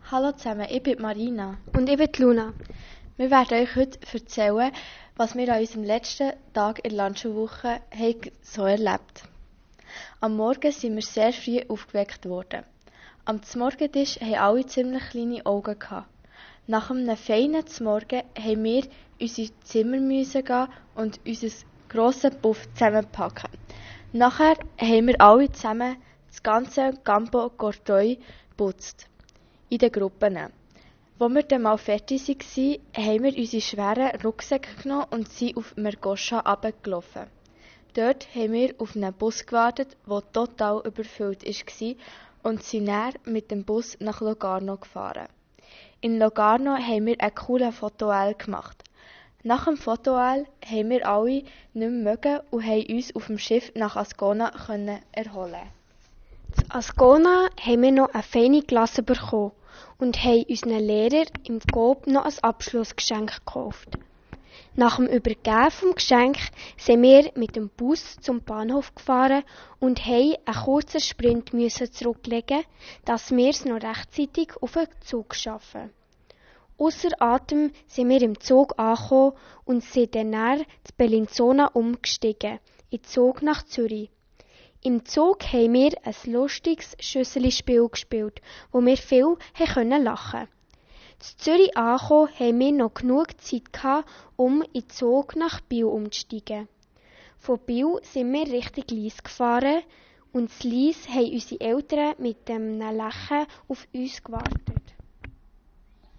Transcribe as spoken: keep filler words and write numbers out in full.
Hallo zusammen, ich bin Marina. Und ich bin Luna. Wir werden euch heute erzählen, was wir an unserem letzten Tag in der Landschulwoche haben so erlebt. Am Morgen sind wir sehr früh aufgeweckt worden. Am Zmorgentisch hatten alle ziemlich kleine Augen gehabt. Nach einem feinen Zmorgen haben wir in unsere Zimmer müssen gehen und unser grosses Puff zusammenpacken. Nachher haben wir alle zusammen das ganze Campo Cortoi geputzt. In den Gruppen. Als wir dann mal fertig waren, haben wir unsere schweren Rucksäcke genommen und sind auf Mergoscha runtergelaufen. Dort haben wir auf einen Bus gewartet, der total überfüllt war, und sind dann mit dem Bus nach Locarno gefahren. In Locarno haben wir einen coolen Fotoal gemacht. Nach dem Fotoal haben wir alle nicht mehr mögen und haben uns auf dem Schiff nach Ascona können erholen. In Ascona haben wir noch eine feine Klasse bekommen und haben unseren Lehrern im Coop noch ein Abschlussgeschenk gekauft. Nach dem Übergeben des Geschenks sind wir mit dem Bus zum Bahnhof gefahren und haben einen kurzen Sprint müssen zurücklegen, dass wir es noch rechtzeitig auf den Zug schaffen. Ausser Atem sind wir im Zug angekommen und sind dann in Bellinzona umgestiegen, in den Zug nach Zürich. Im Zug haben wir ein lustiges Schüsselspiel gespielt, wo wir viel lachen konnten. In Zürich angekommen haben wir noch genug Zeit gehabt, um in den Zug nach Biel umzusteigen. Von Biel sind wir Richtung Lyss gefahren und in Lyss haben unsere Eltern mit einem Lächeln auf uns gewartet.